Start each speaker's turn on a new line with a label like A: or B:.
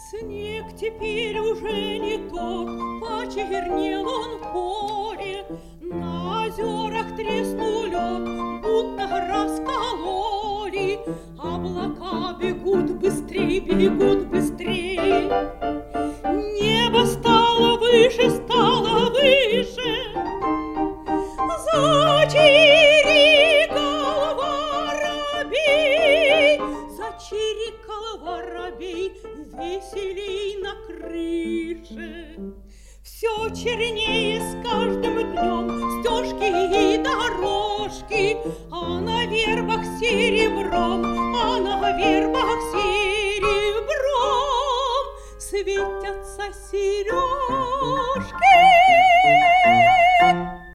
A: Снег теперь уже не тот, почернел он в поле, на озерах треснул лед, будто раскололи. Облака бегут быстрей, бегут быстрей. Небо стало выше, стало выше. Зачирикал воробей, зачирикал воробей, веселей на крыше. Все чернее с каждым днем стежки и дорожки, а на вербах серебром, а на вербах серебром светятся сережки.